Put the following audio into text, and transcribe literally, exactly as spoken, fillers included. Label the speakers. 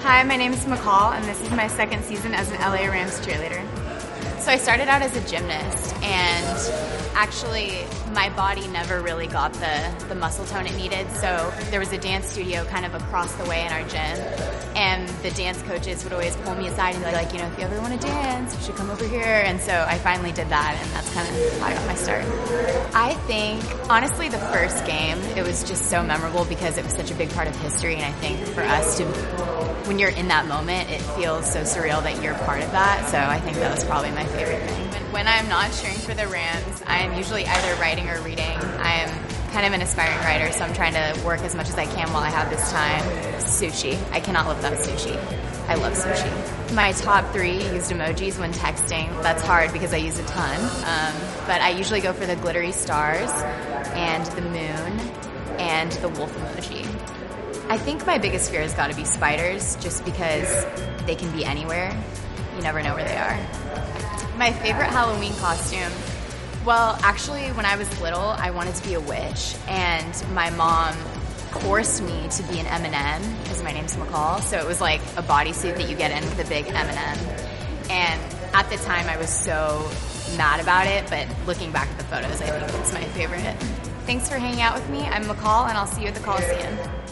Speaker 1: Hi, my name is McCall, and this is my second season as an L A Rams cheerleader. So I started out as a gymnast, and actually my body never really got the, the muscle tone it needed, so there was a dance studio kind of across the way in our gym, and the dance coaches would always pull me aside and be like, you know, if you ever want to dance, you should come over here, and so I finally did that, and that's kind of how I got my start. I think, honestly, the first game, it was just so memorable because it was such a big part of history, and I think for us to, when you're in that moment, it feels so surreal that you're part of that, so I think that was probably my favorite thing. When I'm not cheering for the Rams, I am usually either writing or reading. I am kind of an aspiring writer, so I'm trying to work as much as I can while I have this time. Sushi. I cannot live without sushi. I love sushi. My top three used emojis when texting. That's hard because I use a ton. Um, but I usually go for the glittery stars and the moon and the wolf emoji. I think my biggest fear has got to be spiders, just because they can be anywhere. You never know where they are. My favorite Halloween costume, well, actually, when I was little, I wanted to be a witch, and my mom forced me to be an M and M, because my name's McCall, so it was like a bodysuit that you get in with a big M and M. And at the time, I was so mad about it, but looking back at the photos, I think it's my favorite. Thanks for hanging out with me. I'm McCall, and I'll see you at the Coliseum.